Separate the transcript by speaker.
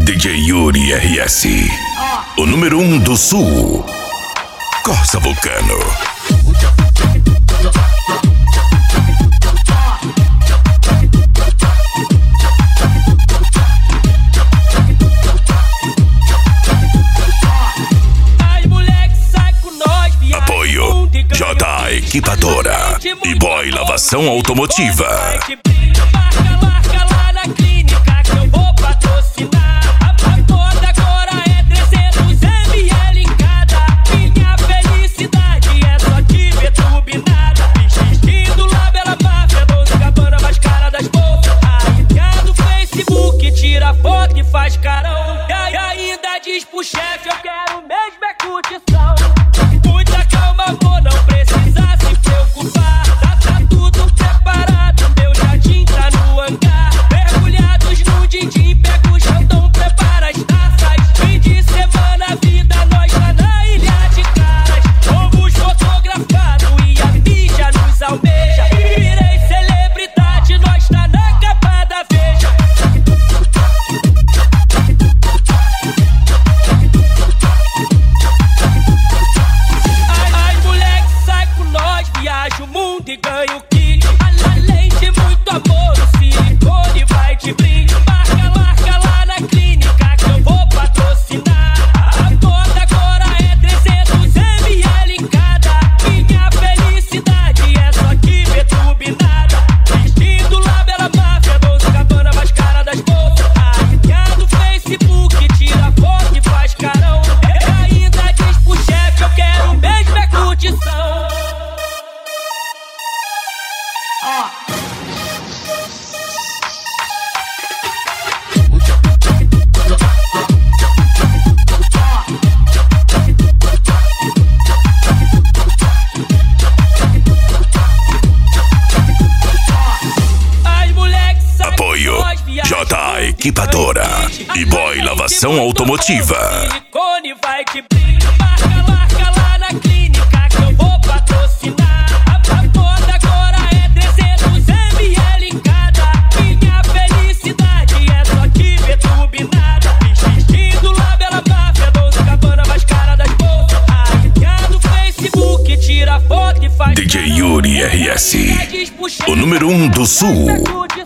Speaker 1: DJ Yuri RS, o número 1 do Sul. Corsa Vulcano. Apoio J Equipadora e Boy Lavação Automotiva.
Speaker 2: Faz carão e ainda diz pro chefe: eu quero mesmo é curtição. Muita calma, amor, não precisa se preocupar. Tá tudo preparado, meu jardim tá no hangar. Mergulhados no din-din, pega o chantão, prepara as taças. Fim de semana, vida, nós tá na ilha de caras. Fomos fotografados e a mídia nos almeja. Virei celebridade, nós tá na capa da Veja. O mundo e ganha o kit. Além de muito amor, o silicone vai de brinde. Marca lá na clínica que eu vou patrocinar. A moda agora é 300 ml em cada. Minha felicidade é só que ver turbinada. Vestindo lá bela máfia, Dolce Gabbana mais cara das bolsas. Arranhado no Facebook, tira foto e faz carão. E ainda diz pro chefe: eu quero mesmo é curtição.
Speaker 1: Apoio J Equipadora e Boy Lavação Automotiva.
Speaker 2: Silicone vai te brinde. Marca lá na clínica que eu vou patrocinar. A moda agora é 300 ml em cada. Minha felicidade é só te ver turbinada. Vestindo lá bela máfia, Dolce Gabbana mais cara das bolsas. Arranhado no Facebook, tira foto e faz
Speaker 1: DJ Yuri RS, o número 1 do Sul.